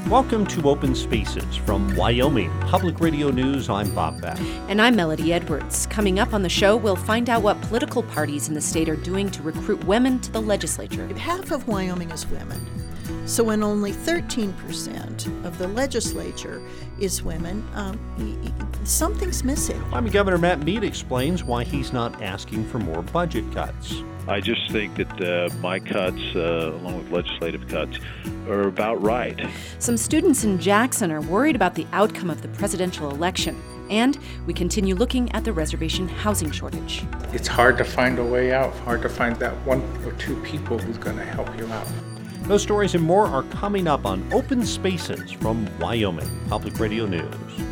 Welcome to Open Spaces from Wyoming Public Radio News. I'm Bob Beck. And I'm Melody Edwards. Coming up on the show, we'll find out what political parties in the state are doing to recruit women to the legislature. Half of Wyoming is women. So when only 13% of the legislature is women, something's missing. Wyoming Governor Matt Mead explains why he's not asking for more budget cuts. I just think that my cuts, along with legislative cuts, are about right. Some students in Jackson are worried about the outcome of the presidential election. And we continue looking at the reservation housing shortage. It's hard to find a way out, hard to find that one or two people who's going to help you out. Those stories and more are coming up on Open Spaces from Wyoming Public Radio News.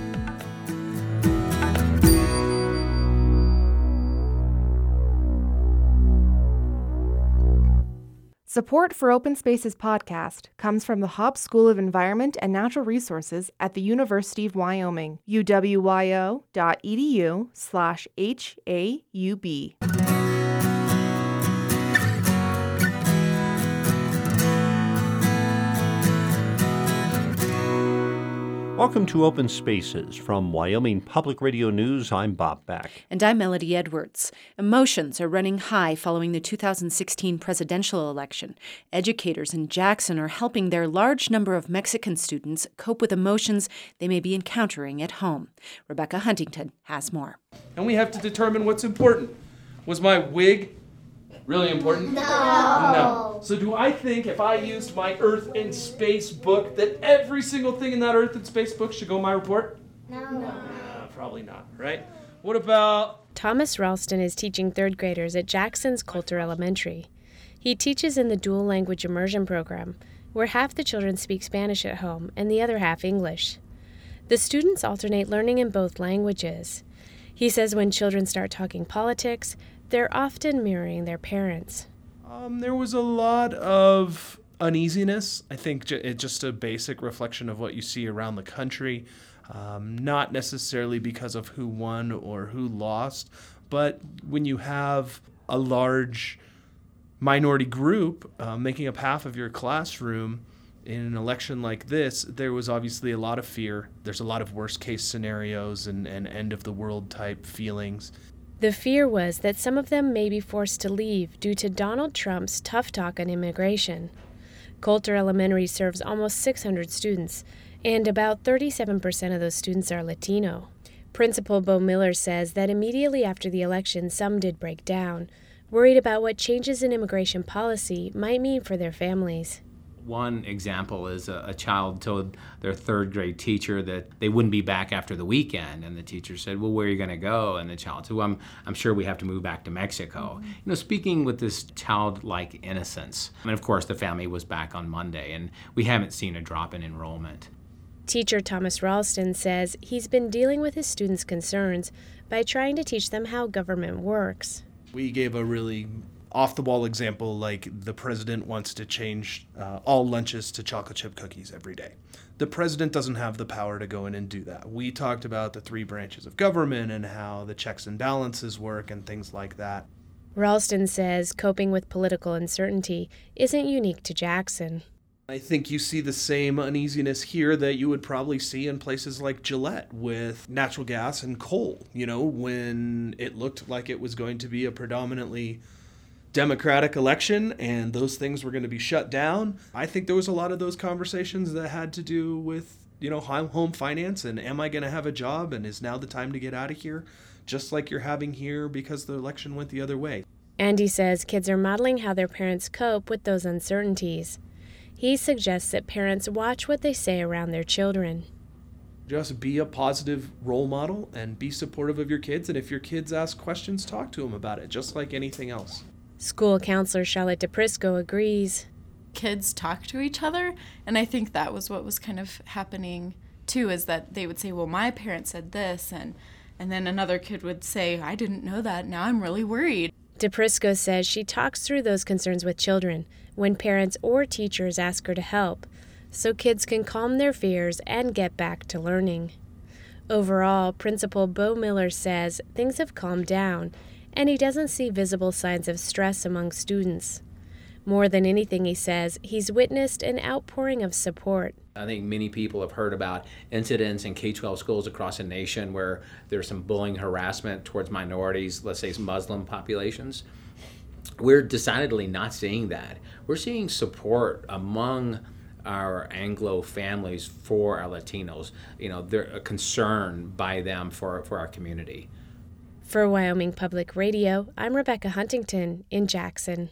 Support for Open Spaces podcast comes from the Hobbs School of Environment and Natural Resources at the University of Wyoming, uwyo.edu/HAUB. Welcome to Open Spaces from Wyoming Public Radio News. I'm Bob Beck. And I'm Melody Edwards. Emotions are running high following the 2016 presidential election. Educators in Jackson are helping their large number of Mexican students cope with emotions they may be encountering at home. Rebecca Huntington has more. And we have to determine what's important. Was my wig really important? No. So do I think if I used my Earth and Space book that every single thing in that Earth and Space book should go in my report? No. Probably not, right? What about... Thomas Ralston is teaching third graders at Jackson's Coulter Elementary. He teaches in the dual language immersion program, where half the children speak Spanish at home and the other half English. The students alternate learning in both languages. He says when children start talking politics, they're often mirroring their parents. There was a lot of uneasiness. I think it's just a basic reflection of what you see around the country, not necessarily because of who won or who lost, but when you have a large minority group making up half of your classroom in an election like this, there was obviously a lot of fear. There's a lot of worst-case scenarios and end-of-the-world type feelings. The fear was that some of them may be forced to leave due to Donald Trump's tough talk on immigration. Coulter Elementary serves almost 600 students, and about 37% of those students are Latino. Principal Bo Miller says that immediately after the election, some did break down, worried about what changes in immigration policy might mean for their families. One example is a child told their third grade teacher that they wouldn't be back after the weekend, and the teacher said, well, where are you going to go? And the child said, well, I'm sure we have to move back to Mexico. Speaking with this childlike innocence. And of course, the family was back on Monday, and we haven't seen a drop in enrollment. Teacher Thomas Ralston says he's been dealing with his students' concerns by trying to teach them how government works. We gave a really off-the-wall example, like the president wants to change all lunches to chocolate chip cookies every day. The president doesn't have the power to go in and do that. We talked about the three branches of government and how the checks and balances work and things like that. Ralston says coping with political uncertainty isn't unique to Jackson. I think you see the same uneasiness here that you would probably see in places like Gillette with natural gas and coal, when it looked like it was going to be a predominantly Democratic election and those things were going to be shut down. I think there was a lot of those conversations that had to do with, home finance and am I going to have a job and is now the time to get out of here, just like you're having here because the election went the other way. Andy says kids are modeling how their parents cope with those uncertainties. He suggests that parents watch what they say around their children. Just be a positive role model and be supportive of your kids, and if your kids ask questions, talk to them about it, just like anything else. School counselor Charlotte DePrisco agrees. Kids talk to each other, and I think that was what was kind of happening too, is that they would say, well, my parents said this, and then another kid would say, I didn't know that, now I'm really worried. DePrisco says she talks through those concerns with children when parents or teachers ask her to help, so kids can calm their fears and get back to learning. Overall, Principal Bo Miller says things have calmed down, and he doesn't see visible signs of stress among students. More than anything, he says, he's witnessed an outpouring of support. I think many people have heard about incidents in K-12 schools across the nation where there's some bullying, harassment towards minorities, let's say Muslim populations. We're decidedly not seeing that. We're seeing support among our Anglo families for our Latinos. They're a concern by them for our community. For Wyoming Public Radio, I'm Rebecca Huntington in Jackson.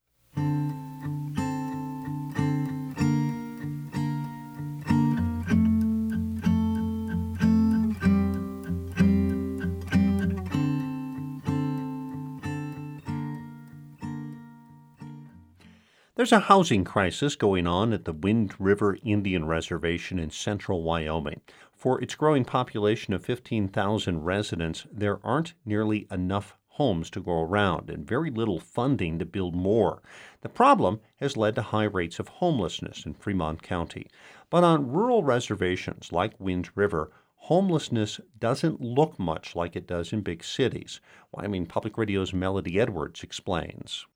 There's a housing crisis going on at the Wind River Indian Reservation in central Wyoming. For its growing population of 15,000 residents, there aren't nearly enough homes to go around and very little funding to build more. The problem has led to high rates of homelessness in Fremont County. But on rural reservations like Wind River, homelessness doesn't look much like it does in big cities. Wyoming Public Radio's Melody Edwards explains.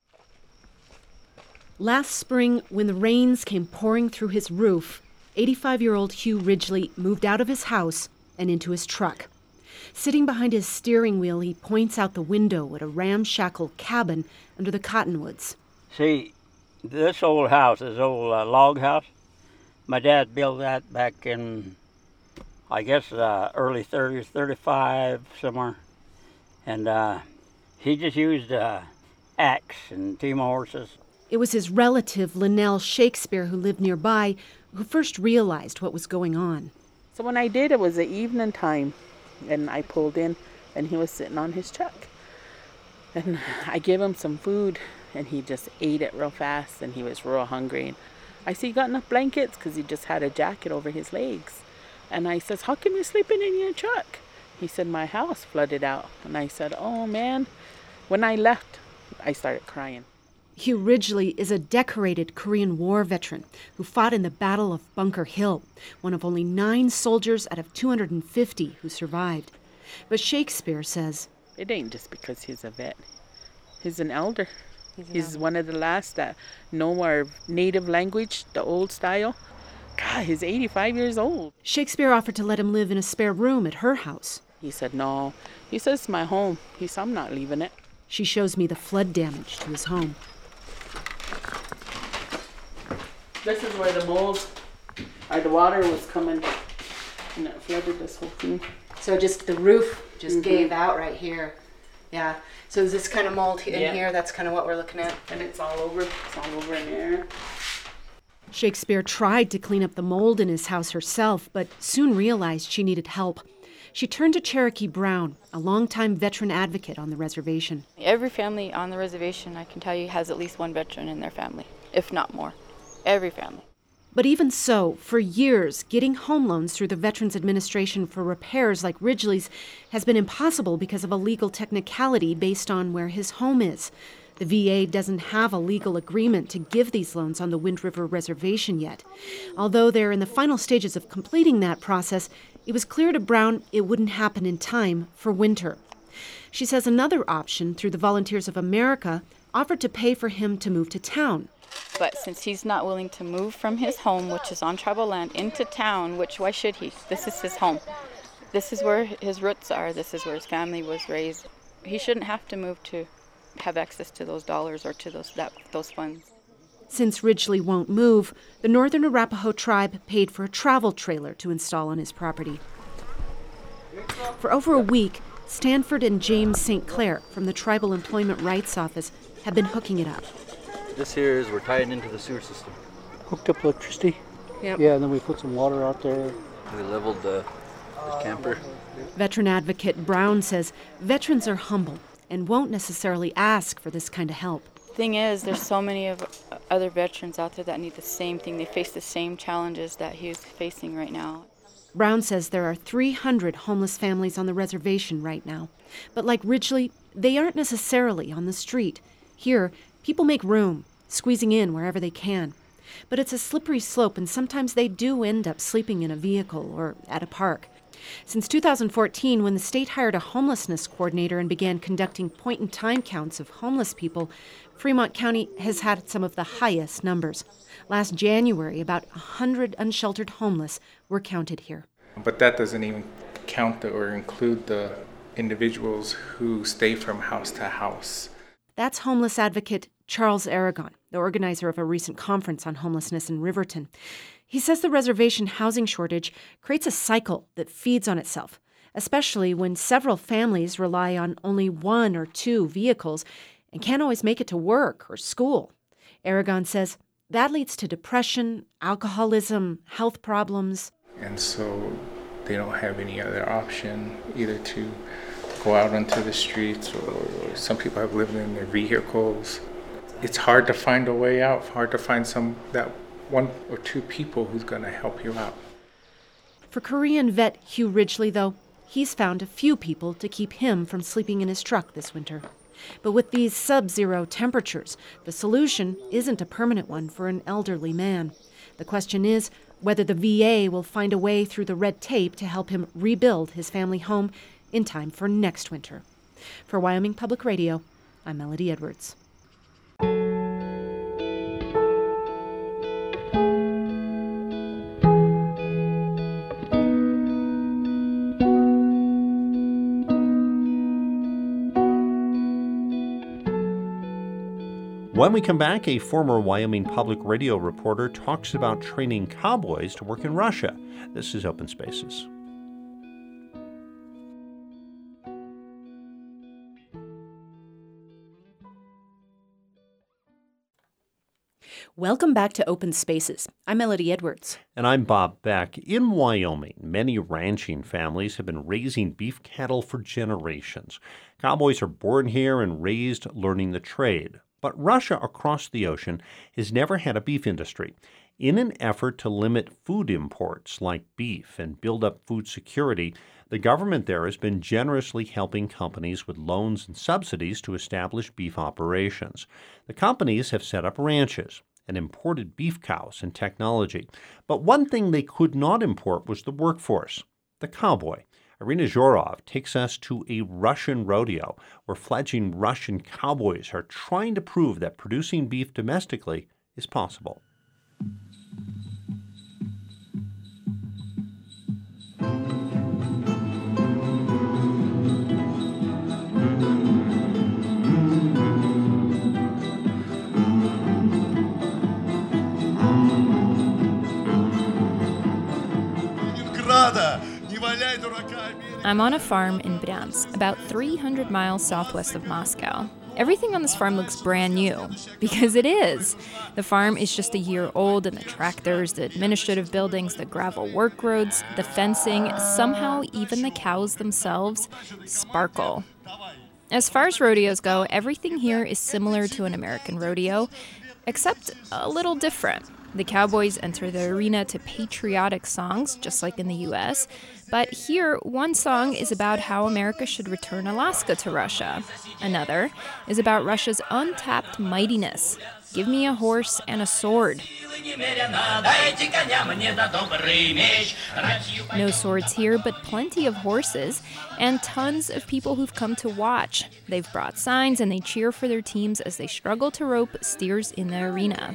Last spring, when the rains came pouring through his roof, 85-year-old Hugh Ridgely moved out of his house and into his truck. Sitting behind his steering wheel, he points out the window at a ramshackle cabin under the cottonwoods. See, this old house, this old log house, my dad built that back in, I guess, early 30s, 35, somewhere. And he just used axe and team horses. It was his relative, Linnell Shakespeare, who lived nearby, who first realized what was going on. So when I did, it was the evening time, and I pulled in, and he was sitting on his truck. And I gave him some food, and he just ate it real fast, and he was real hungry. And I said, "You got enough blankets?" Because he just had a jacket over his legs. And I says, "How come you're sleeping in your truck?" He said, "My house flooded out." And I said, "Oh, man." When I left, I started crying. Hugh Ridgely is a decorated Korean War veteran who fought in the Battle of Bunker Hill, one of only 9 soldiers out of 250 who survived. But Shakespeare says, it ain't just because he's a vet. He's an elder. He's one of the last that know our native language, the old style. God, he's 85 years old. Shakespeare offered to let him live in a spare room at her house. He said, "No." He says, "It's my home." He said, "I'm not leaving it." She shows me the flood damage to his home. This is where the mold, or the water was coming, and it flooded this whole thing. So just the roof just gave out right here. Yeah. So is this kind of mold in here? That's kind of what we're looking at. And it's all over. It's all over in there. Shakespeare tried to clean up the mold in his house herself, but soon realized she needed help. She turned to Cherokee Brown, a longtime veteran advocate on the reservation. Every family on the reservation, I can tell you, has at least one veteran in their family, if not more. Every family. But even so, for years, getting home loans through the Veterans Administration for repairs like Ridgely's has been impossible because of a legal technicality based on where his home is. The VA doesn't have a legal agreement to give these loans on the Wind River Reservation yet. Although they're in the final stages of completing that process, it was clear to Brown it wouldn't happen in time for winter. She says another option, through the Volunteers of America, offered to pay for him to move to town. But since he's not willing to move from his home, which is on tribal land, into town, which why should he? This is his home. This is where his roots are. This is where his family was raised. He shouldn't have to move to have access to those dollars or to those funds. Since Ridgely won't move, the Northern Arapaho tribe paid for a travel trailer to install on his property. For over a week, Stanford and James St. Clair from the Tribal Employment Rights Office have been hooking it up. This here is we're tying into the sewer system. Hooked up electricity. Yep. Yeah, and then we put some water out there. We leveled the camper. Veteran advocate Brown says veterans are humble and won't necessarily ask for this kind of help. Thing is, there's so many of other veterans out there that need the same thing. They face the same challenges that he's facing right now. Brown says there are 300 homeless families on the reservation right now. But like Ridgely, they aren't necessarily on the street. Here, people make room, squeezing in wherever they can. But it's a slippery slope, and sometimes they do end up sleeping in a vehicle or at a park. Since 2014, when the state hired a homelessness coordinator and began conducting point-in-time counts of homeless people, Fremont County has had some of the highest numbers. Last January, about 100 unsheltered homeless were counted here. But that doesn't even count or include the individuals who stay from house to house. That's homeless advocate Charles Aragon, the organizer of a recent conference on homelessness in Riverton. He says the reservation housing shortage creates a cycle that feeds on itself, especially when several families rely on only one or two vehicles and can't always make it to work or school. Aragon says that leads to depression, alcoholism, health problems. And so they don't have any other option, either to go out onto the streets, or some people have lived in their vehicles. It's hard to find a way out, hard to find that one or two people who's going to help you out. For Korean vet Hugh Ridgely, though, he's found a few people to keep him from sleeping in his truck this winter. But with these sub-zero temperatures, the solution isn't a permanent one for an elderly man. The question is whether the VA will find a way through the red tape to help him rebuild his family home in time for next winter. For Wyoming Public Radio, I'm Melody Edwards. When we come back, a former Wyoming Public Radio reporter talks about training cowboys to work in Russia. This is Open Spaces. Welcome back to Open Spaces. I'm Melody Edwards. And I'm Bob Beck. In Wyoming, many ranching families have been raising beef cattle for generations. Cowboys are born here and raised learning the trade. But Russia across the ocean has never had a beef industry. In an effort to limit food imports like beef and build up food security, the government there has been generously helping companies with loans and subsidies to establish beef operations. The companies have set up ranches and imported beef cows and technology. But one thing they could not import was the workforce, the cowboy. Irina Zhorov takes us to a Russian rodeo where fledgling Russian cowboys are trying to prove that producing beef domestically is possible. I'm on a farm in Bryansk, about 300 miles southwest of Moscow. Everything on this farm looks brand new, because it is. The farm is just a year old, and the tractors, the administrative buildings, the gravel work roads, the fencing, somehow even the cows themselves sparkle. As far as rodeos go, everything here is similar to an American rodeo, except a little different. The cowboys enter the arena to patriotic songs, just like in the U.S., but here, one song is about how America should return Alaska to Russia. Another is about Russia's untapped mightiness. Give me a horse and a sword. No swords here, but plenty of horses, and tons of people who've come to watch. They've brought signs and they cheer for their teams as they struggle to rope steers in the arena.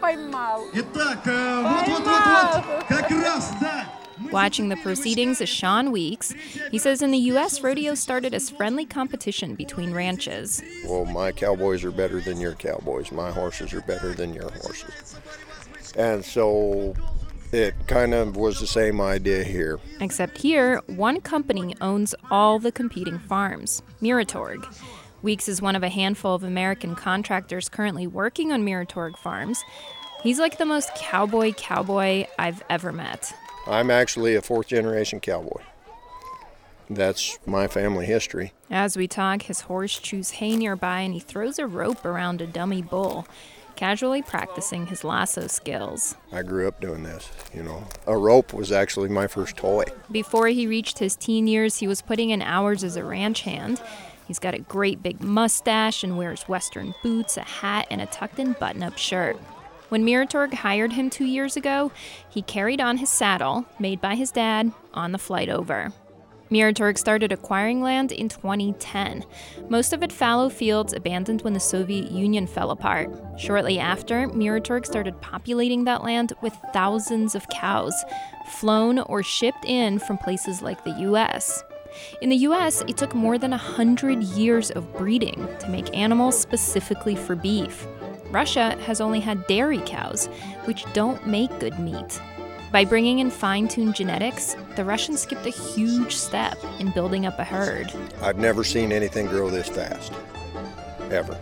Watching the proceedings is Sean Weeks. He says in the U.S., rodeo started as friendly competition between ranches. Well, my cowboys are better than your cowboys. My horses are better than your horses. And so it kind of was the same idea here. Except here, one company owns all the competing farms, Muratorg. Weeks is one of a handful of American contractors currently working on Muratorg farms. He's like the most cowboy I've ever met. I'm actually a fourth-generation cowboy. That's my family history. As we talk, his horse chews hay nearby and he throws a rope around a dummy bull, casually practicing his lasso skills. I grew up doing this, A rope was actually my first toy. Before he reached his teen years, he was putting in hours as a ranch hand. He's got a great big mustache and wears Western boots, a hat, and a tucked-in button-up shirt. When Muratorg hired him 2 years ago, he carried on his saddle, made by his dad, on the flight over. Miratorg started acquiring land in 2010. Most of it fallow fields abandoned when the Soviet Union fell apart. Shortly after, Miratorg started populating that land with thousands of cows, flown or shipped in from places like the U.S. In the U.S., it took more than 100 years of breeding to make animals specifically for beef. Russia has only had dairy cows, which don't make good meat. By bringing in fine-tuned genetics, the Russians skipped a huge step in building up a herd. I've never seen anything grow this fast, ever.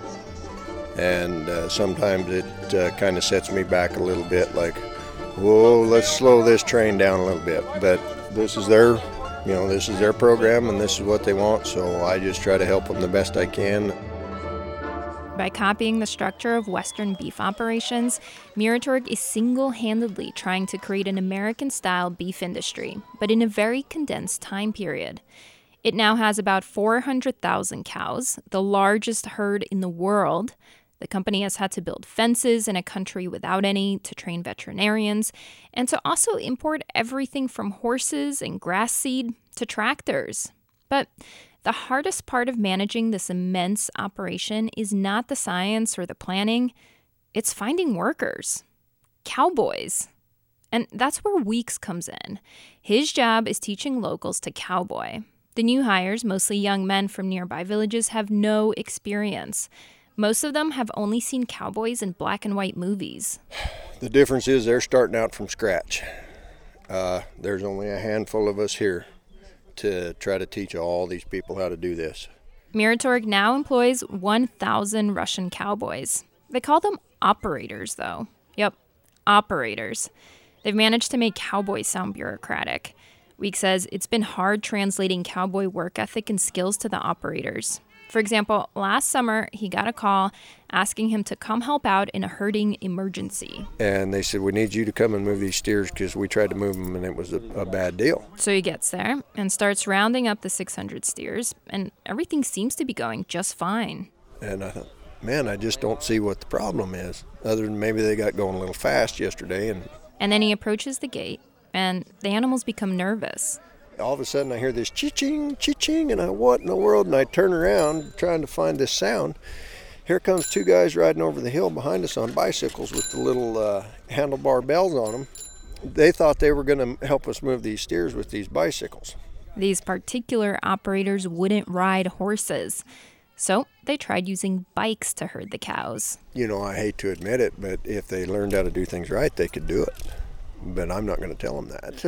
And sometimes it kind of sets me back a little bit, like, whoa, let's slow this train down a little bit. But this is their program, and this is what they want, so I just try to help them the best I can. By copying the structure of Western beef operations, Miratorg is single-handedly trying to create an American-style beef industry, but in a very condensed time period. It now has about 400,000 cows, the largest herd in the world. The company has had to build fences in a country without any to train veterinarians, and to also import everything from horses and grass seed to tractors. But the hardest part of managing this immense operation is not the science or the planning, it's finding workers. Cowboys. And that's where Weeks comes in. His job is teaching locals to cowboy. The new hires, mostly young men from nearby villages, have no experience. Most of them have only seen cowboys in black and white movies. The difference is they're starting out from scratch. There's only a handful of us here to try to teach all these people how to do this. Miratorg now employs 1,000 Russian cowboys. They call them operators, though. Yep, operators. They've managed to make cowboy sound bureaucratic. Weeks says it's been hard translating cowboy work ethic and skills to the operators. For example, last summer, he got a call asking him to come help out in a herding emergency. And they said, we need you to come and move these steers because we tried to move them and it was a bad deal. So he gets there and starts rounding up the 600 steers, and everything seems to be going just fine. And I thought, man, I just don't see what the problem is, other than maybe they got going a little fast yesterday. And then he approaches the gate, and the animals become nervous. All of a sudden I hear this chee-ching, chee-ching, and I, what in the world? And I turn around trying to find this sound. Here comes two guys riding over the hill behind us on bicycles with the little handlebar bells on them. They thought they were going to help us move these steers with these bicycles. These particular operators wouldn't ride horses, so they tried using bikes to herd the cows. You know, I hate to admit it, but if they learned how to do things right, they could do it. But I'm not going to tell them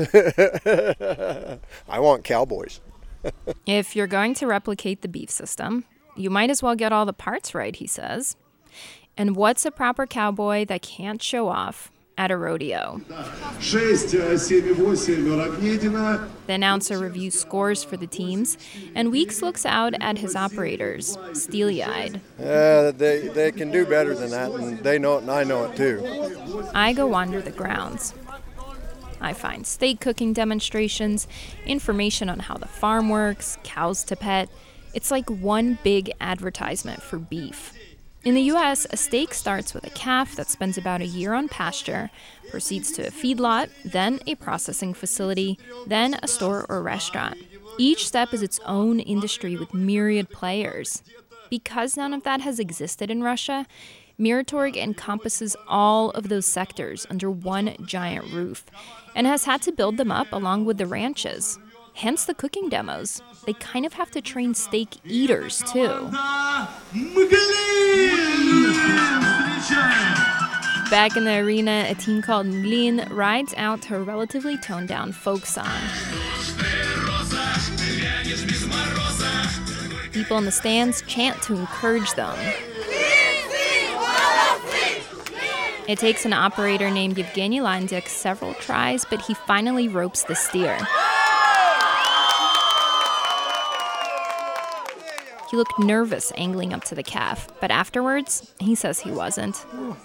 that. I want cowboys. If you're going to replicate the beef system, you might as well get all the parts right, he says. And what's a proper cowboy that can't show off at a rodeo? The announcer reviews scores for the teams, and Weeks looks out at his operators, steely-eyed. They can do better than that, and they know it, and I know it too. I go wander the grounds. I find steak cooking demonstrations, information on how the farm works, cows to pet. It's like one big advertisement for beef. In the U.S., a steak starts with a calf that spends about a year on pasture, proceeds to a feedlot, then a processing facility, then a store or restaurant. Each step is its own industry with myriad players. Because none of that has existed in Russia, Miratorg encompasses all of those sectors under one giant roof and has had to build them up along with the ranches. Hence the cooking demos. They kind of have to train steak eaters, too. Back in the arena, a team called Mglin rides out to a relatively toned-down folk song. People in the stands chant to encourage them. It takes an operator named Yevgeny Landyk several tries, but he finally ropes the steer. He looked nervous angling up to the calf, but afterwards, he says he wasn't.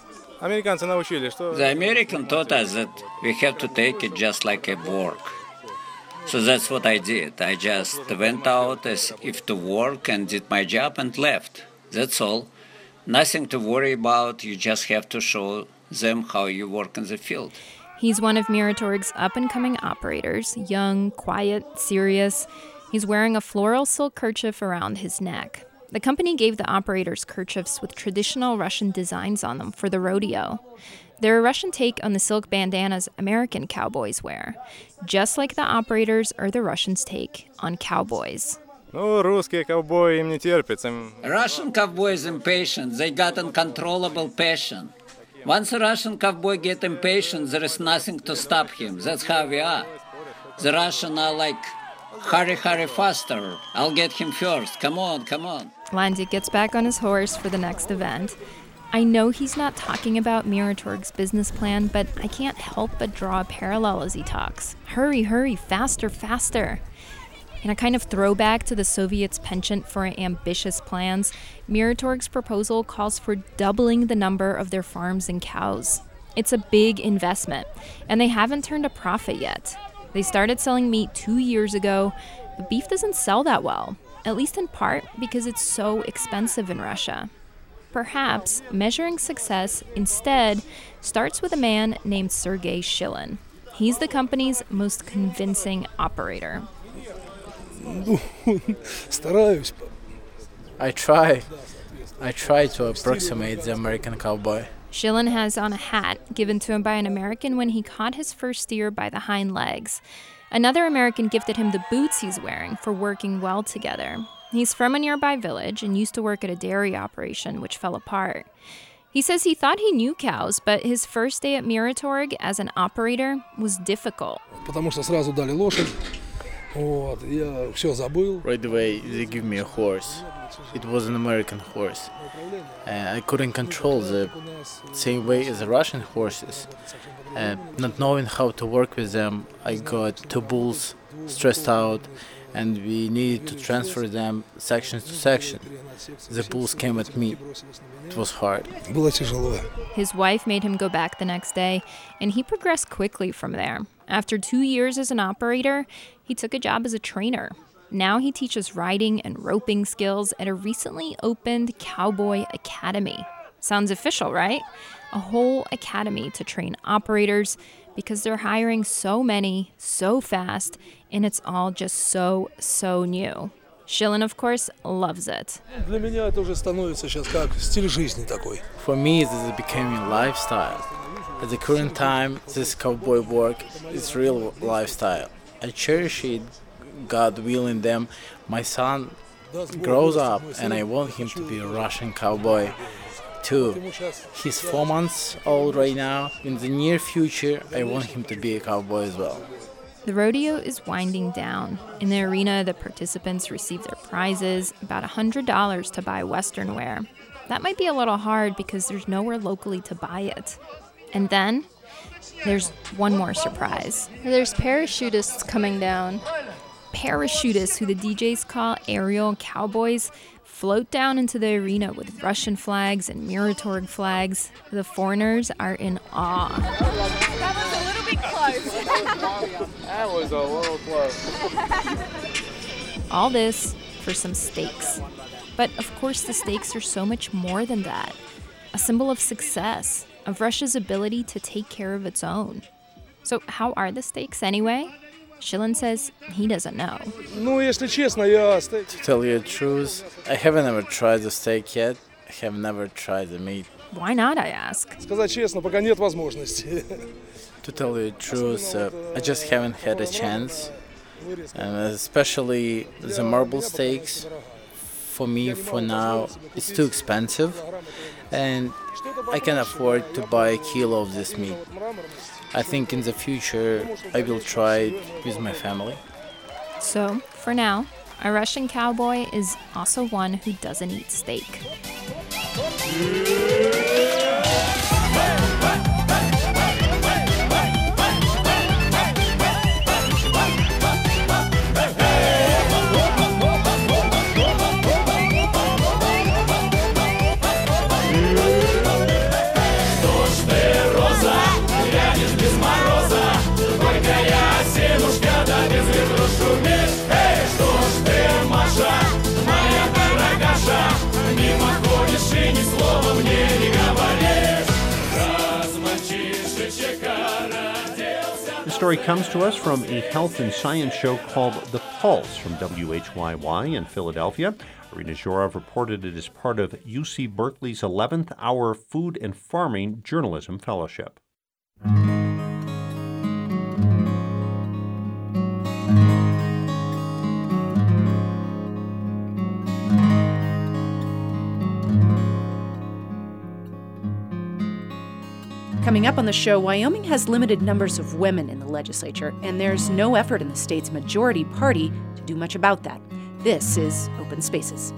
The American taught us that we have to take it just like a work. So that's what I did. I just went out as if to work and did my job and left. That's all. Nothing to worry about. You just have to show them how you work in the field. He's one of Miratorg's up-and-coming operators, young, quiet, serious. He's wearing a floral silk kerchief around his neck. The company gave the operators kerchiefs with traditional Russian designs on them for the rodeo. They're a Russian take on the silk bandanas American cowboys wear, just like the operators are the Russians' take on cowboys. Russian cowboy is impatient. They got uncontrollable passion. Once a Russian cowboy get impatient, there is nothing to stop him. That's how we are. The Russians are like, hurry, hurry, faster. I'll get him first. Come on, come on. Landy gets back on his horse for the next event. I know he's not talking about Miratorg's business plan, but I can't help but draw a parallel as he talks. Hurry, hurry, faster, faster. In a kind of throwback to the Soviets' penchant for ambitious plans, Miratorg's proposal calls for doubling the number of their farms and cows. It's a big investment, and they haven't turned a profit yet. They started selling meat 2 years ago, but beef doesn't sell that well, at least in part because it's so expensive in Russia. Perhaps measuring success instead starts with a man named Sergei Shilin. He's the company's most convincing operator. I try to approximate the American cowboy. Shilin has on a hat given to him by an American when he caught his first steer by the hind legs. Another American gifted him the boots he's wearing for working well together. He's from a nearby village and used to work at a dairy operation, which fell apart. He says he thought he knew cows, but his first day at Miratorg as an operator was difficult. Right away, they give me a horse. It was an American horse. I couldn't control the same way as the Russian horses. Not knowing how to work with them, I got 2 bulls, stressed out, and we needed to transfer them section to section. The bulls came at me. It was hard. His wife made him go back the next day, and he progressed quickly from there. After 2 years as an operator, he took a job as a trainer. Now he teaches riding and roping skills at a recently opened cowboy academy. Sounds official, right? A whole academy to train operators because they're hiring so many, so fast, and it's all just so new. Shilin, of course, loves it. For me, this is becoming a lifestyle. At the current time, this cowboy work is real lifestyle. I cherish it, God willing them. My son grows up, and I want him to be a Russian cowboy too. He's 4 months old right now. In the near future, I want him to be a cowboy as well. The rodeo is winding down. In the arena, the participants receive their prizes, about $100 to buy Western wear. That might be a little hard because there's nowhere locally to buy it. And then there's one more surprise. There's parachutists coming down. Parachutists, who the DJs call aerial cowboys, float down into the arena with Russian flags and Miratorg flags. The foreigners are in awe. That was a little bit close. That was a little close. All this for some steaks. But of course the steaks are so much more than that. A symbol of success, of Russia's ability to take care of its own. So how are the steaks anyway? Shilin says he doesn't know. To tell you the truth, I haven't ever tried the steak yet. I have never tried the meat. Why not, I ask? To tell you the truth, I just haven't had a chance. And especially the marble steaks, for me, for now, it's too expensive. And I can afford to buy a kilo of this meat. I think in the future, I will try it with my family. So, for now, a Russian cowboy is also one who doesn't eat steak. Мимо ходишь и ни слова мне. story comes to us from a health and science show called The Pulse from WHYY in Philadelphia. Irina Zhorov reported it as part of UC Berkeley's 11th Hour Food and Farming Journalism Fellowship. Coming up on the show, Wyoming has limited numbers of women in the legislature, and there's no effort in the state's majority party to do much about that. This is Open Spaces.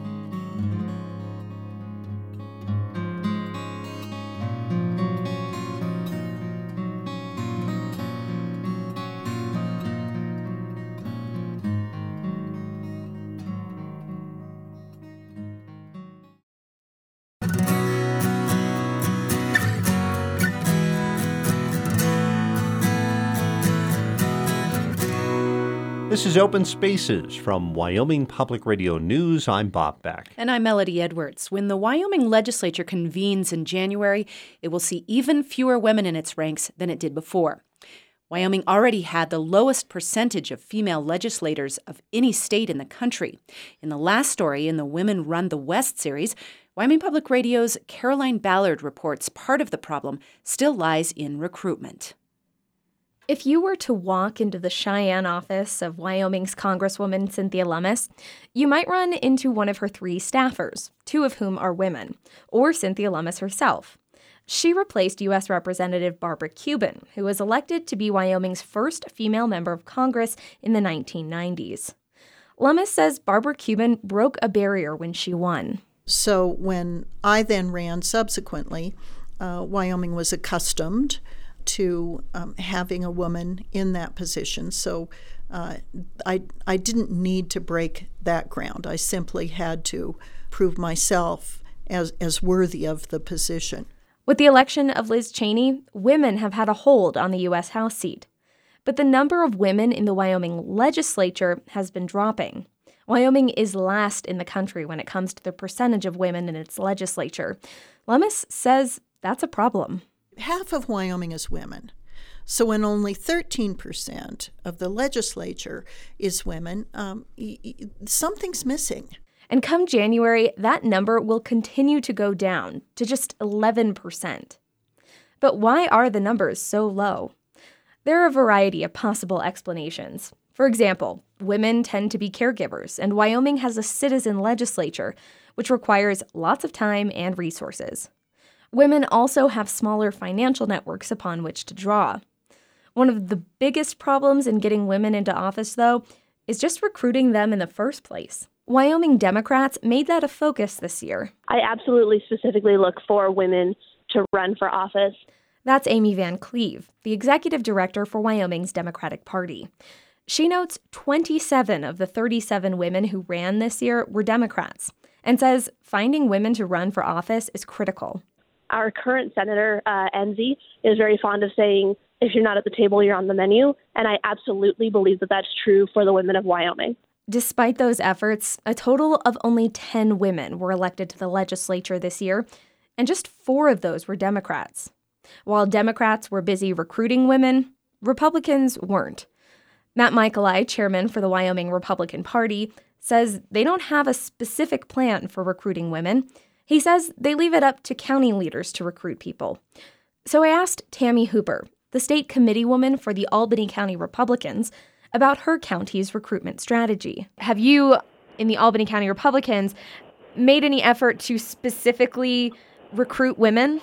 This is Open Spaces from Wyoming Public Radio News. I'm Bob Beck. And I'm Melody Edwards. When the Wyoming legislature convenes in January, it will see even fewer women in its ranks than it did before. Wyoming already had the lowest percentage of female legislators of any state in the country. In the last story in the Women Run the West series, Wyoming Public Radio's Caroline Ballard reports part of the problem still lies in recruitment. If you were to walk into the Cheyenne office of Wyoming's Congresswoman Cynthia Lummis, you might run into one of her 3 staffers, 2 of whom are women, or Cynthia Lummis herself. She replaced U.S. Representative Barbara Cuban, who was elected to be Wyoming's first female member of Congress in the 1990s. Lummis says Barbara Cuban broke a barrier when she won. So when I then ran subsequently, Wyoming was accustomed to having a woman in that position. So I didn't need to break that ground. I simply had to prove myself as worthy of the position. With the election of Liz Cheney, women have had a hold on the U.S. House seat. But the number of women in the Wyoming legislature has been dropping. Wyoming is last in the country when it comes to the percentage of women in its legislature. Lummis says that's a problem. Half of Wyoming is women. So when only 13% of the legislature is women, something's missing. And come January, that number will continue to go down to just 11%. But why are the numbers so low? There are a variety of possible explanations. For example, women tend to be caregivers, and Wyoming has a citizen legislature, which requires lots of time and resources. Women also have smaller financial networks upon which to draw. One of the biggest problems in getting women into office, though, is just recruiting them in the first place. Wyoming Democrats made that a focus this year. I absolutely specifically look for women to run for office. That's Amy Van Cleve, the executive director for Wyoming's Democratic Party. She notes 27 of the 37 women who ran this year were Democrats, and says finding women to run for office is critical. Our current Senator, Enzi, is very fond of saying, if you're not at the table, you're on the menu. And I absolutely believe that that's true for the women of Wyoming. Despite those efforts, a total of only 10 women were elected to the legislature this year, and just 4 of those were Democrats. While Democrats were busy recruiting women, Republicans weren't. Matt Michaeli, chairman for the Wyoming Republican Party, says they don't have a specific plan for recruiting women. He says they leave it up to county leaders to recruit people. So I asked Tammy Hooper, the state committee woman for the Albany County Republicans, about her county's recruitment strategy. Have you, in the Albany County Republicans, made any effort to specifically recruit women?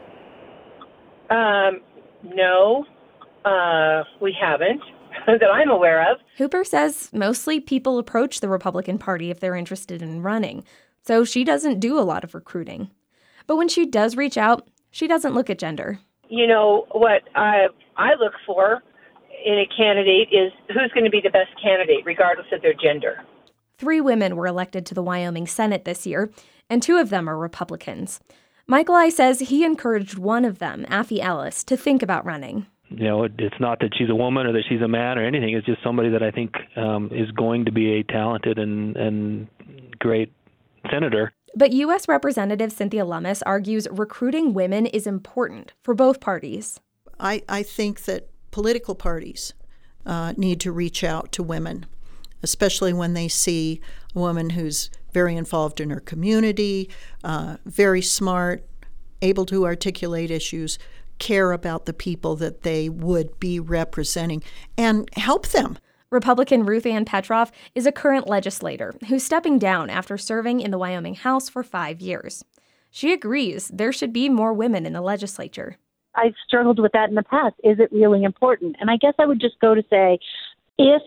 No, we haven't, that I'm aware of. Hooper says mostly people approach the Republican Party if they're interested in running, so she doesn't do a lot of recruiting. But when she does reach out, she doesn't look at gender. You know, what I look for in a candidate is who's going to be the best candidate, regardless of their gender. 3 women were elected to the Wyoming Senate this year, and 2 of them are Republicans. Michaeli says he encouraged one of them, Affie Ellis, to think about running. You know, it's not that she's a woman or that she's a man or anything. It's just somebody that I think is going to be a talented and great senator. But U.S. Representative Cynthia Lummis argues recruiting women is important for both parties. I think that political parties need to reach out to women, especially when they see a woman who's very involved in her community, very smart, able to articulate issues, care about the people that they would be representing, and help them. Republican Ruth Ann Petroff is a current legislator who's stepping down after serving in the Wyoming House for 5 years. She agrees there should be more women in the legislature. I've struggled with that in the past. Is it really important? And I guess I would just go to say, if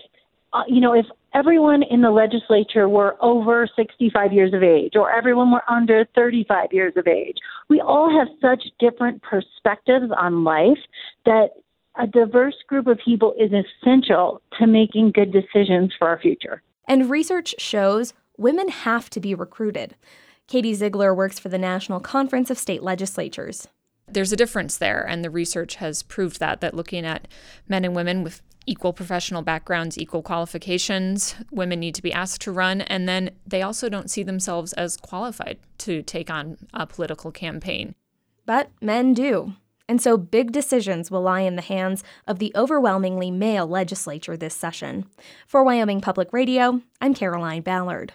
everyone in the legislature were over 65 years of age, or everyone were under 35 years of age, we all have such different perspectives on life that a diverse group of people is essential to making good decisions for our future. And research shows women have to be recruited. Katie Ziegler works for the National Conference of State Legislatures. There's a difference there, and the research has proved that looking at men and women with equal professional backgrounds, equal qualifications, women need to be asked to run, and then they also don't see themselves as qualified to take on a political campaign. But men do. And so big decisions will lie in the hands of the overwhelmingly male legislature this session. For Wyoming Public Radio, I'm Caroline Ballard.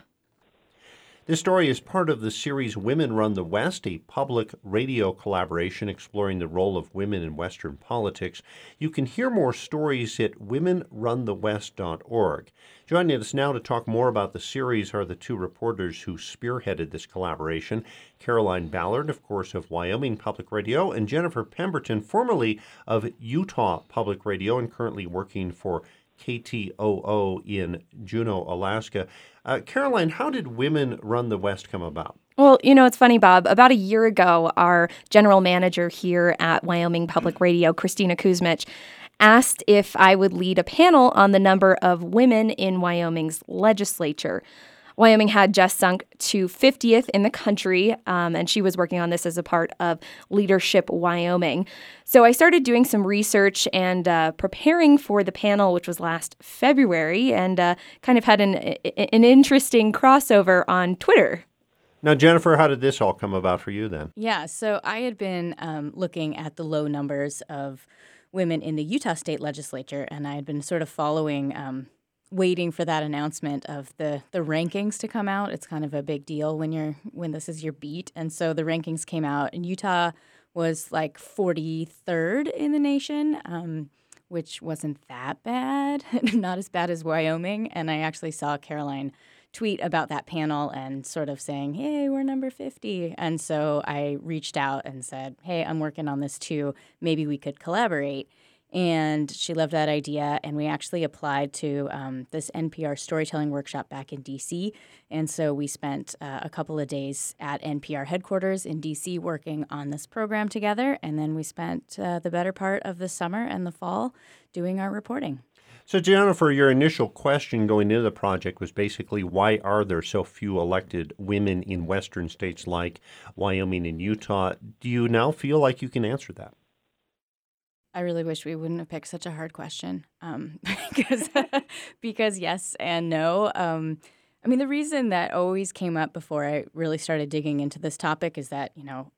This story is part of the series Women Run the West, a public radio collaboration exploring the role of women in Western politics. You can hear more stories at womenrunthewest.org. Joining us now to talk more about the series are the two reporters who spearheaded this collaboration, Caroline Ballard, of course, of Wyoming Public Radio, and Jennifer Pemberton, formerly of Utah Public Radio and currently working for KTOO in Juneau, Alaska. Caroline, how did Women Run the West come about? Well, it's funny, Bob. About a year ago, our general manager here at Wyoming Public Radio, Christina Kuzmich, asked if I would lead a panel on the number of women in Wyoming's legislature. Wyoming had just sunk to 50th in the country, and she was working on this as a part of Leadership Wyoming. So I started doing some research and preparing for the panel, which was last February, and kind of had an interesting crossover on Twitter. Now, Jennifer, how did this all come about for you then? Yeah, so I had been looking at the low numbers of women in the Utah State Legislature, and I had been sort of following waiting for that announcement of the rankings to come out. It's kind of a big deal when this is your beat. And so the rankings came out, and Utah was like 43rd in the nation, which wasn't that bad, not as bad as Wyoming. And I actually saw Caroline tweet about that panel and sort of saying, hey, we're number 50. And so I reached out and said, hey, I'm working on this too. Maybe we could collaborate. And she loved that idea, and we actually applied to this NPR storytelling workshop back in D.C., and so we spent a couple of days at NPR headquarters in D.C. working on this program together, and then we spent the better part of the summer and the fall doing our reporting. So, Jennifer, your initial question going into the project was basically, why are there so few elected women in western states like Wyoming and Utah? Do you now feel like you can answer that? I really wish we wouldn't have picked such a hard question because yes and no. I mean, the reason that always came up before I really started digging into this topic is that,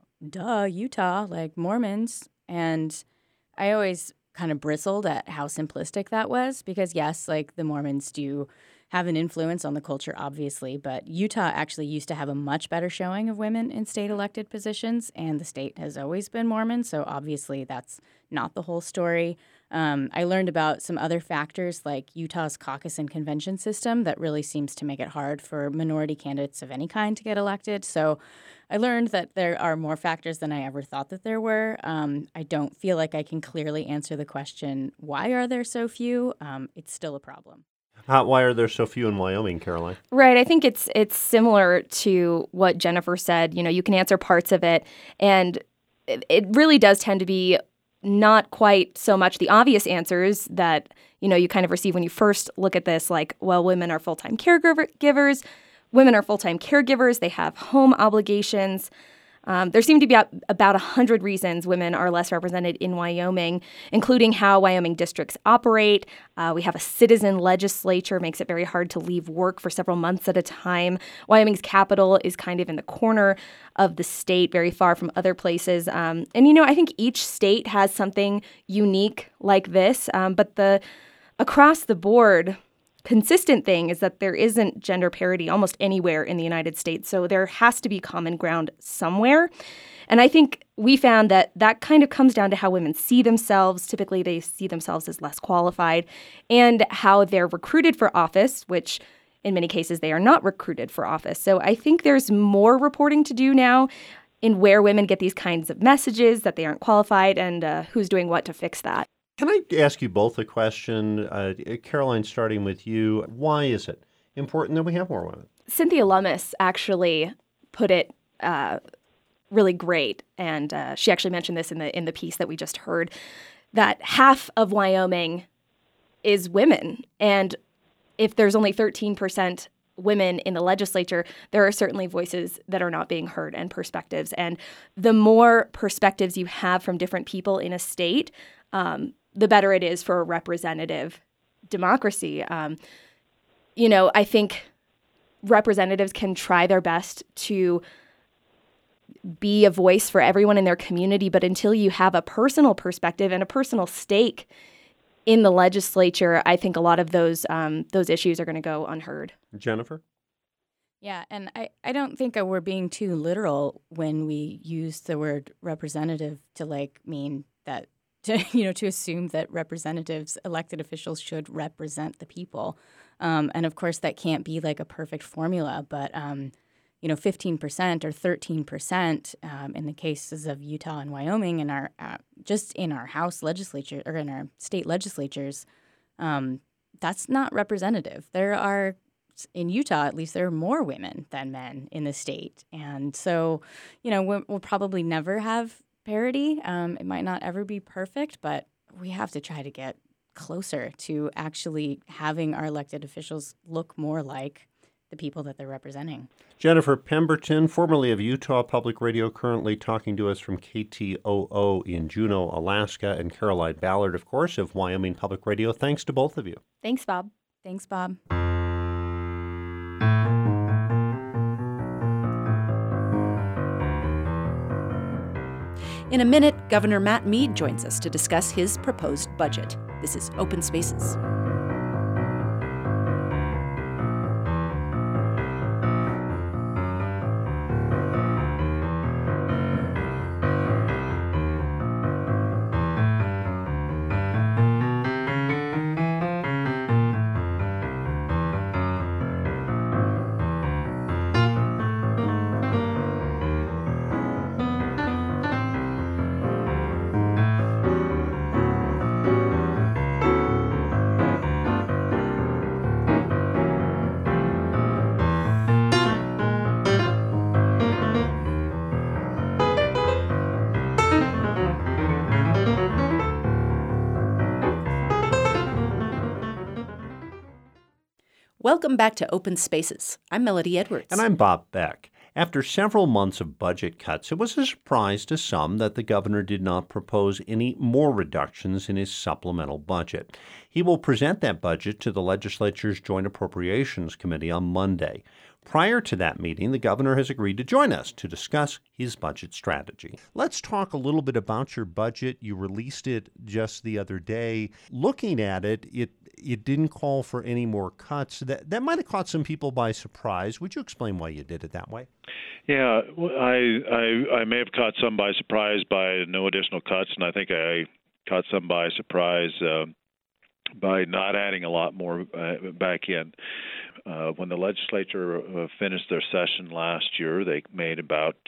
Utah, like Mormons. And I always kind of bristled at how simplistic that was because, yes, like the Mormons do have an influence on the culture, obviously, but Utah actually used to have a much better showing of women in state elected positions, and the state has always been Mormon, so obviously that's not the whole story. I learned about some other factors like Utah's caucus and convention system that really seems to make it hard for minority candidates of any kind to get elected. So I learned that there are more factors than I ever thought that there were. I don't feel like I can clearly answer the question, why are there so few? It's still a problem. Why are there so few in Wyoming, Caroline? Right. I think it's similar to what Jennifer said. You can answer parts of it, and it really does tend to be not quite so much the obvious answers that, you kind of receive when you first look at this, like, well, women are full-time caregivers. Women are full-time caregivers. They have home obligations. There seem to be about 100 reasons women are less represented in Wyoming, including how Wyoming districts operate. We have a citizen legislature, makes it very hard to leave work for several months at a time. Wyoming's capital is kind of in the corner of the state, very far from other places. And, I think each state has something unique like this, but the across the board consistent thing is that there isn't gender parity almost anywhere in the United States. So there has to be common ground somewhere. And I think we found that kind of comes down to how women see themselves. Typically, they see themselves as less qualified, and how they're recruited for office, which in many cases they are not recruited for office. So I think there's more reporting to do now in where women get these kinds of messages that they aren't qualified, and who's doing what to fix that. Can I ask you both a question? Caroline, starting with you. Why is it important that we have more women? Cynthia Lummis actually put it really great, and she actually mentioned this in the piece that we just heard, that half of Wyoming is women. And if there's only 13% women in the legislature, there are certainly voices that are not being heard and perspectives. And the more perspectives you have from different people in a state, the better it is for a representative democracy. I think representatives can try their best to be a voice for everyone in their community, but until you have a personal perspective and a personal stake in the legislature, I think a lot of those issues are going to go unheard. Jennifer? Yeah, and I don't think we're being too literal when we use the word representative to mean that to assume that representatives, elected officials, should represent the people. And of course, that can't be like a perfect formula, but 15% or 13% in the cases of Utah and Wyoming, in our just in our House legislature or in our state legislatures, that's not representative. There are, in Utah at least, there are more women than men in the state, and so we'll probably never have parity. It might not ever be perfect, but we have to try to get closer to actually having our elected officials look more like the people that they're representing. Jennifer Pemberton, formerly of Utah Public Radio, currently talking to us from KTOO in Juneau, Alaska, and Caroline Ballard, of course, of Wyoming Public Radio. Thanks to both of you. Thanks, Bob. Thanks, Bob. In a minute, Governor Matt Mead joins us to discuss his proposed budget. This is Open Spaces. Welcome back to Open Spaces. I'm Melody Edwards. And I'm Bob Beck. After several months of budget cuts, it was a surprise to some that the governor did not propose any more reductions in his supplemental budget. He will present that budget to the legislature's Joint Appropriations Committee on Monday. Prior to that meeting, the governor has agreed to join us to discuss his budget strategy. Let's talk a little bit about your budget. You released it just the other day. Looking at it, it didn't call for any more cuts. That might have caught some people by surprise. Would you explain why you did it that way? Yeah, I may have caught some by surprise by no additional cuts, and I think I caught some by surprise by not adding a lot more back in. When the legislature finished their session last year, they made about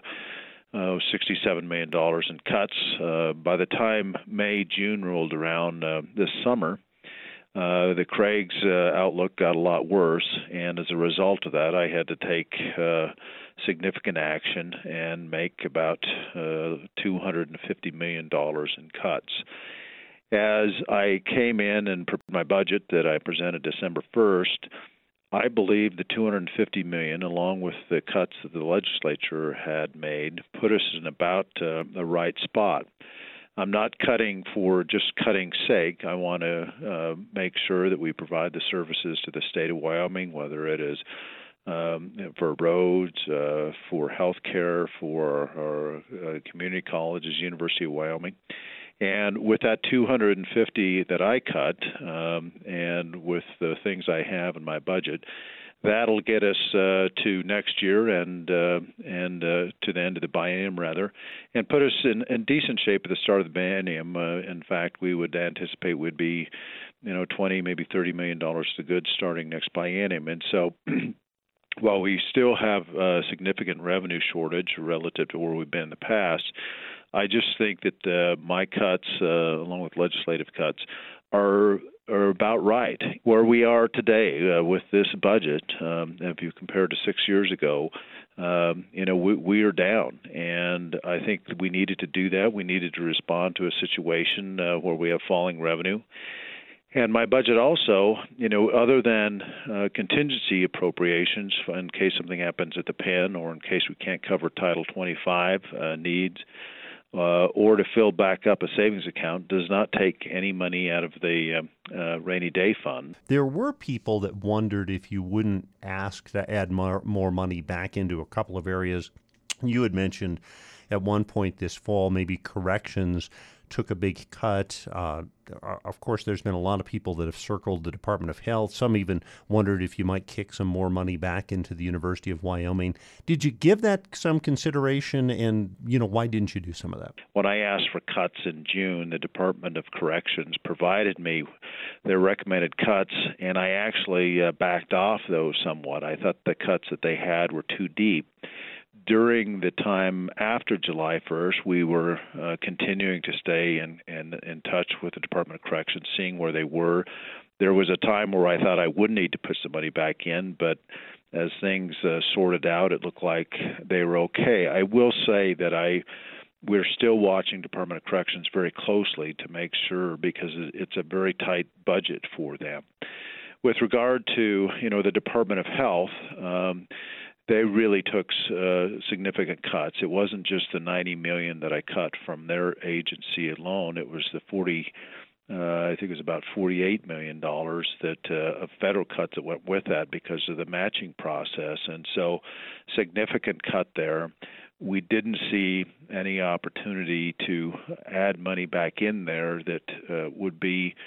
$67 million in cuts. By the time May-June rolled around this summer, the Craig's outlook got a lot worse, and as a result of that, I had to take significant action and make about $250 million in cuts. As I came in and prepared my budget that I presented December 1st, I believe the $250 million, along with the cuts that the legislature had made, put us in about the right spot. I'm not cutting for just cutting's sake. I want to make sure that we provide the services to the state of Wyoming, whether it is for roads, for health care, for our community colleges, University of Wyoming. And with that 250 that I cut, and with the things I have in my budget, that'll get us to next year and to the end of the biennium, rather, and put us in decent shape at the start of the biennium. In fact, we would anticipate would be, $20, maybe $30 million to good starting next biennium. And so, while we still have a significant revenue shortage relative to where we've been in the past, I just think that my cuts, along with legislative cuts, are about right. Where we are today with this budget, if you compare it to 6 years ago, we are down. And I think that we needed to do that. We needed to respond to a situation where we have falling revenue. And my budget also, other than contingency appropriations in case something happens at the pen or in case we can't cover Title 25 needs, or to fill back up a savings account, does not take any money out of the rainy day fund. There were people that wondered if you wouldn't ask to add more money back into a couple of areas. You had mentioned at one point this fall maybe corrections took a big cut. Of course, there's been a lot of people that have circled the Department of Health. Some even wondered if you might kick some more money back into the University of Wyoming. Did you give that some consideration, and why didn't you do some of that? When I asked for cuts in June, the Department of Corrections provided me their recommended cuts, and I actually backed off those somewhat. I thought the cuts that they had were too deep. During the time after July 1st, we were continuing to stay in touch with the Department of Corrections, seeing where they were. There was a time where I thought I would need to put some money back in, but as things sorted out, it looked like they were okay. I will say that we're still watching Department of Corrections very closely to make sure, because it's a very tight budget for them. With regard to the Department of Health, they really took significant cuts. It wasn't just the $90 million that I cut from their agency alone. It was the I think it was about $48 million of federal cuts that went with that because of the matching process. And so, significant cut there. We didn't see any opportunity to add money back in there that would be.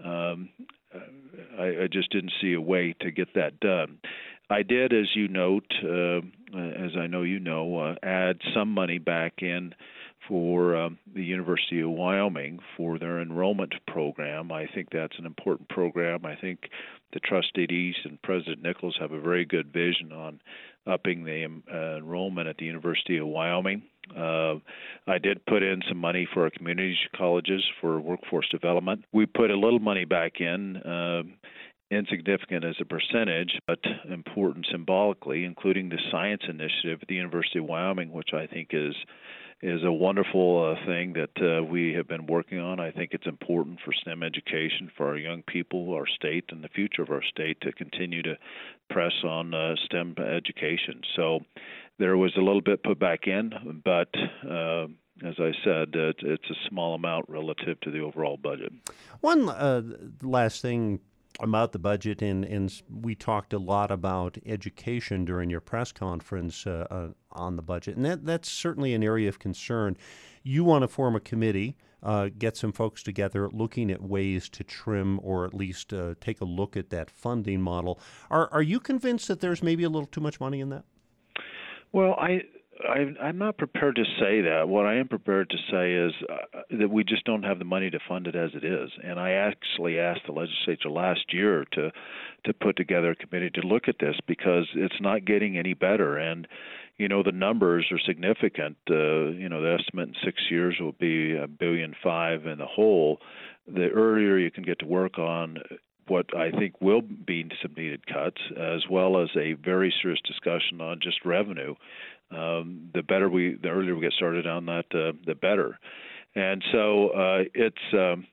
I just didn't see a way to get that done. I did, as you note, as I know you know, add some money back in for the University of Wyoming for their enrollment program. I think that's an important program. I think the trustees and President Nichols have a very good vision on upping the enrollment at the University of Wyoming. I did put in some money for our community colleges for workforce development. We put a little money back in, insignificant as a percentage, but important symbolically, including the science initiative at the University of Wyoming, which I think is a wonderful thing that we have been working on. I think it's important for STEM education for our young people, our state, and the future of our state to continue to press on STEM education. So there was a little bit put back in, but as I said, it's a small amount relative to the overall budget. One last thing about the budget, and we talked a lot about education during your press conference on the budget, and that's certainly an area of concern. You want to form a committee, get some folks together looking at ways to trim or at least take a look at that funding model. Are you convinced that there's maybe a little too much money in that? Well, I'm not prepared to say that. What I am prepared to say is that we just don't have the money to fund it as it is. And I actually asked the legislature last year to put together a committee to look at this because it's not getting any better. And, the numbers are significant. The estimate in 6 years will be $1.5 billion in the hole. The earlier you can get to work on what I think will be some needed cuts, as well as a very serious discussion on just revenue. The earlier we get started on that, the better. And so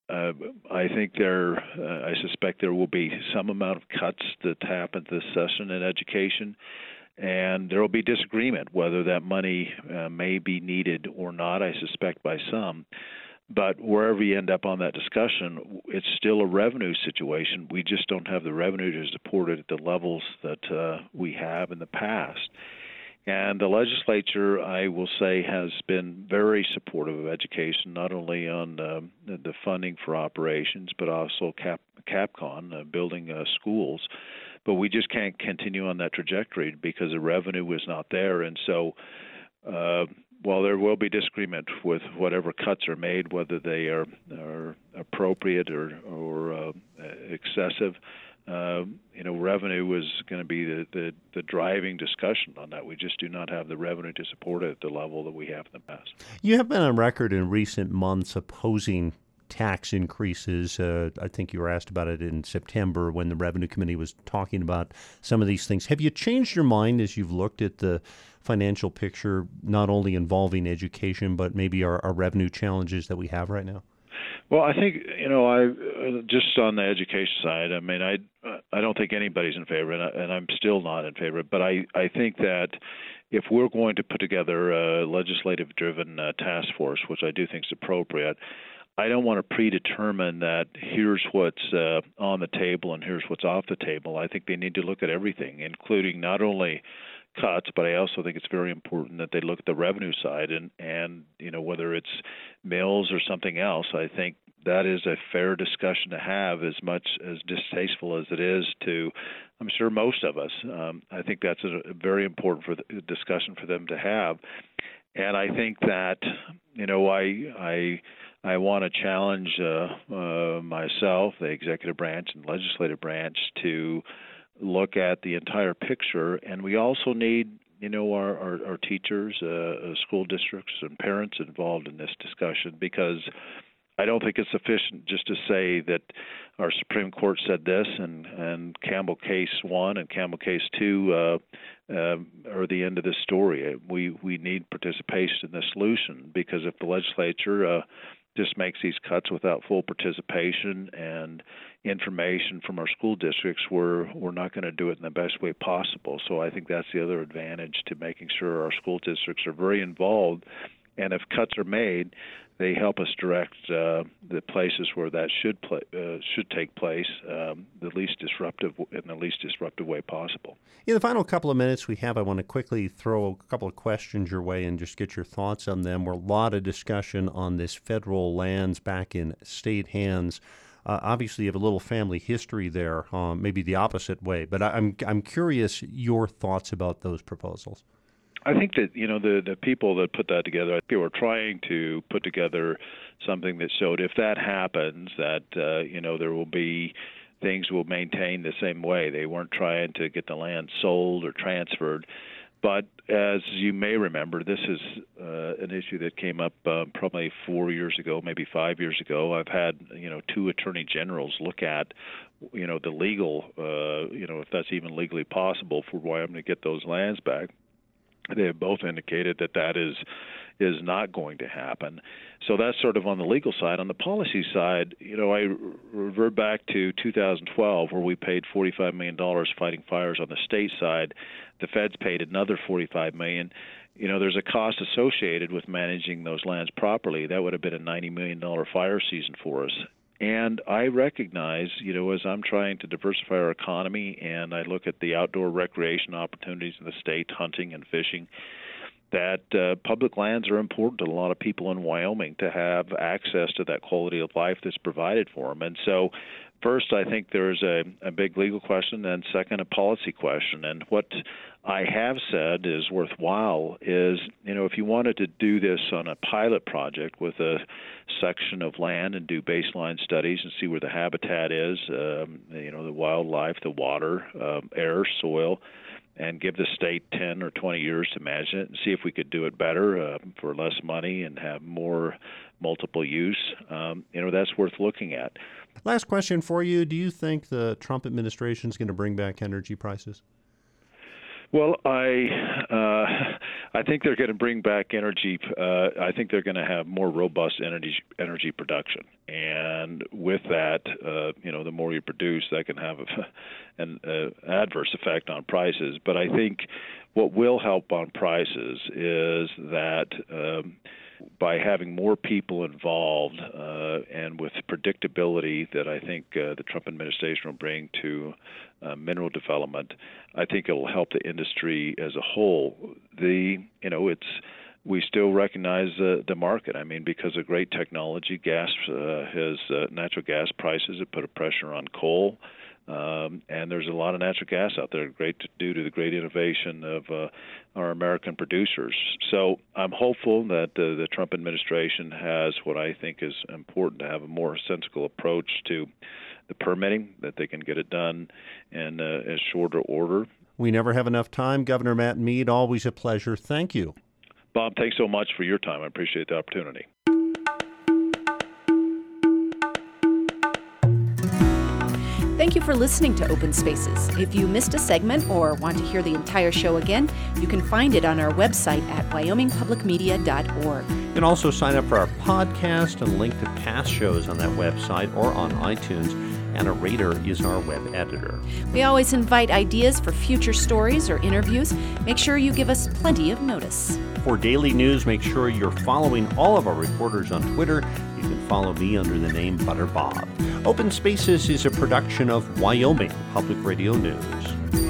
I think I suspect there will be some amount of cuts that happen this session in education, and there will be disagreement whether that money may be needed or not, I suspect by some. But wherever you end up on that discussion, it's still a revenue situation. We just don't have the revenue to support it at the levels that we have in the past. And the legislature, I will say, has been very supportive of education, not only on the funding for operations, but also CAPCON, building schools. But we just can't continue on that trajectory because the revenue was not there. And so while there will be disagreement with whatever cuts are made, whether they are appropriate or excessive, revenue is going to be the driving discussion on that. We just do not have the revenue to support it at the level that we have in the past. You have been on record in recent months opposing tax increases. I think you were asked about it in September when the Revenue Committee was talking about some of these things. Have you changed your mind as you've looked at the financial picture, not only involving education, but maybe our revenue challenges that we have right now? Well, I think, I just on the education side, I mean, I don't think anybody's in favor, and I'm still not in favor. But I think that if we're going to put together a legislative-driven task force, which I do think is appropriate, I don't want to predetermine that here's what's on the table and here's what's off the table. I think they need to look at everything, including not only cuts, but I also think it's very important that they look at the revenue side and whether it's mills or something else. I think that is a fair discussion to have, as much as distasteful as it is to, I'm sure, most of us. I think that's a very important for the discussion for them to have. And I think that, I want to challenge myself, the executive branch and legislative branch, to look at the entire picture. And we also need, our teachers, school districts, and parents involved in this discussion, because I don't think it's sufficient just to say that our Supreme Court said this and Campbell Case 1 and Campbell Case 2 are the end of the story. We need participation in the solution, because if the legislature just makes these cuts without full participation and information from our school districts, we're not going to do it in the best way possible. So I think that's the other advantage to making sure our school districts are very involved. And if cuts are made, they help us direct the places where that should take place in the least disruptive way possible. In the final couple of minutes we have, I want to quickly throw a couple of questions your way and just get your thoughts on them. We're a lot of discussion on this federal lands back in state hands. Obviously, you have a little family history there, maybe the opposite way. But I'm curious your thoughts about those proposals. I think that, the people that put that together, they were trying to put together something that showed if that happens, that, there will be things will maintain the same way. They weren't trying to get the land sold or transferred. But as you may remember, this is an issue that came up probably 4 years ago, maybe 5 years ago. I've had, 2 attorney generals look at, the legal, if that's even legally possible for Wyoming to get those lands back. They have both indicated that is not going to happen. So that's sort of on the legal side. On the policy side, I revert back to 2012, where we paid $45 million fighting fires on the state side. The feds paid another $45 million. There's a cost associated with managing those lands properly. That would have been a $90 million fire season for us. And I recognize, as I'm trying to diversify our economy and I look at the outdoor recreation opportunities in the state, hunting and fishing, that public lands are important to a lot of people in Wyoming to have access to that quality of life that's provided for them. And so first, I think there's a big legal question, and second, a policy question. And what I have said is worthwhile is, if you wanted to do this on a pilot project with a section of land and do baseline studies and see where the habitat is, the wildlife, the water, air, soil, and give the state 10 or 20 years to manage it and see if we could do it better for less money and have more multiple use, that's worth looking at. Last question for you. Do you think the Trump administration is going to bring back energy prices? Well, I I think they're going to bring back energy. I think they're going to have more robust energy production, and with that, the more you produce, that can have an adverse effect on prices. But I think what will help on prices is that by having more people involved and with predictability that I think the Trump administration will bring to mineral development, I think it will help the industry as a whole. We still recognize the market. I mean, because of great technology, natural gas prices have put a pressure on coal. And there's a lot of natural gas out there, due to the great innovation of our American producers. So I'm hopeful that the Trump administration has what I think is important, to have a more sensible approach to the permitting, that they can get it done in a shorter order. We never have enough time. Governor Matt Mead, always a pleasure. Thank you. Bob, thanks so much for your time. I appreciate the opportunity. Thank you for listening to Open Spaces. If you missed a segment or want to hear the entire show again, you can find it on our website at wyomingpublicmedia.org. You can also sign up for our podcast and link to past shows on that website or on iTunes. Anna Rader is our web editor. We always invite ideas for future stories or interviews. Make sure you give us plenty of notice. For daily news, make sure you're following all of our reporters on Twitter. You can follow me under the name Butter Bob. Open Spaces is a production of Wyoming Public Radio News.